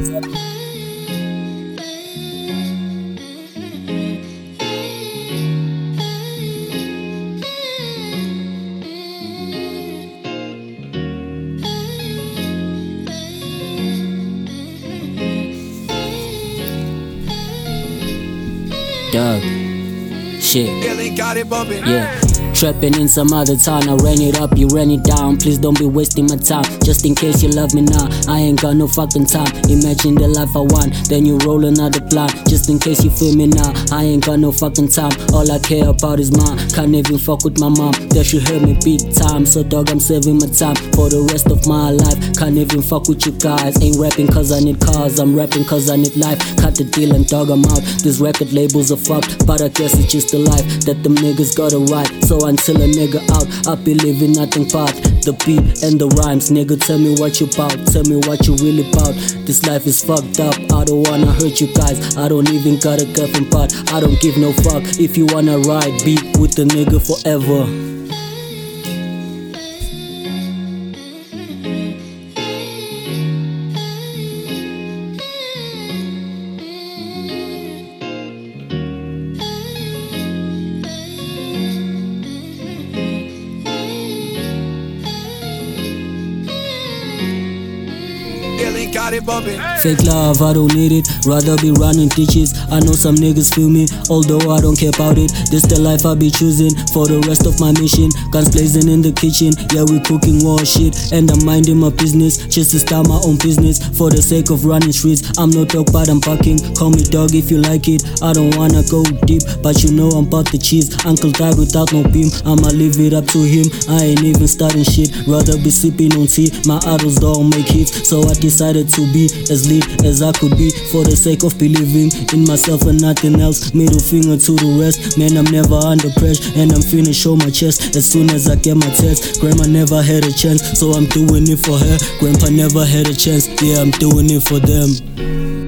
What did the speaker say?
Dog. Shit. Yeah. Trapping in some other town, I ran it up, you ran it down. Please don't be wasting my time, just in case you love me now. I ain't got no fucking time, imagine the life I want. Then you roll another plan, just in case you feel me now. I ain't got no fucking time, all I care about is mine. Can't even fuck with my mom, that she hurt me big time. So dog, I'm saving my time for the rest of my life. Can't even fuck with you guys, ain't rapping cause I need cars, I'm rapping cause I need life. Cut the deal and dog, I'm out. These record labels are fucked, but I guess it's just the life that them niggas gotta ride. So until a nigga out, I be living nothing but the beat and the rhymes. Nigga, tell me what you bout, tell me what you really bout. This life is fucked up, I don't wanna hurt you guys. I don't even got a girlfriend, but I don't give no fuck. If you wanna ride, be with the nigga forever. Fake love, I don't need it, rather be running ditches. I know some niggas feel me, although I don't care about it. This the life I be choosing for the rest of my mission. Guns blazing in the kitchen, yeah we cooking war shit. And I'm minding my business, just to start my own business. For the sake of running streets, I'm no dog but I'm barking. Call me dog if you like it, I don't wanna go deep, but you know I'm about the cheese. Uncle died without no beam, I'ma leave it up to him. I ain't even starting shit, rather be sipping on tea. My idols don't make hits, so I decided to be as lit as I could be, for the sake of believing in myself and nothing else. Middle finger to the rest, man I'm never under pressure, and I'm finna show my chest as soon as I get my test. Grandma never had a chance, so I'm doing it for her. Grandpa never had a chance, yeah I'm doing it for them.